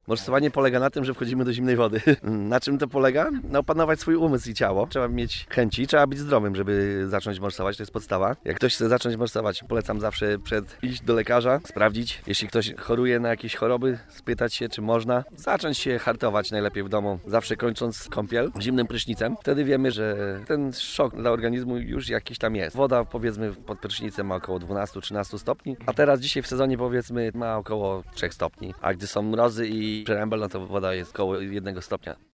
Morsowanie polega na tym, że wchodzimy do zimnej wody. Na czym to polega? No, opanować swój umysł i ciało. Trzeba mieć chęci, trzeba być zdrowym, żeby zacząć morsować, to jest podstawa. Jak ktoś chce zacząć morsować, polecam zawsze iść do lekarza, sprawdzić. Jeśli ktoś choruje na jakieś choroby, spytać się, czy można. Zacząć się hartować najlepiej w domu, zawsze kończąc kąpiel zimnym prysznicem. Wtedy wiemy, że ten szok dla organizmu już jakiś tam jest. Woda, powiedzmy, pod prysznicem ma około 12-13 stopni, a teraz dzisiaj w sezonie, powiedzmy, ma około 3 stopni. A gdy są mrozy i przerębel, no to woda jest około 1 stopnia.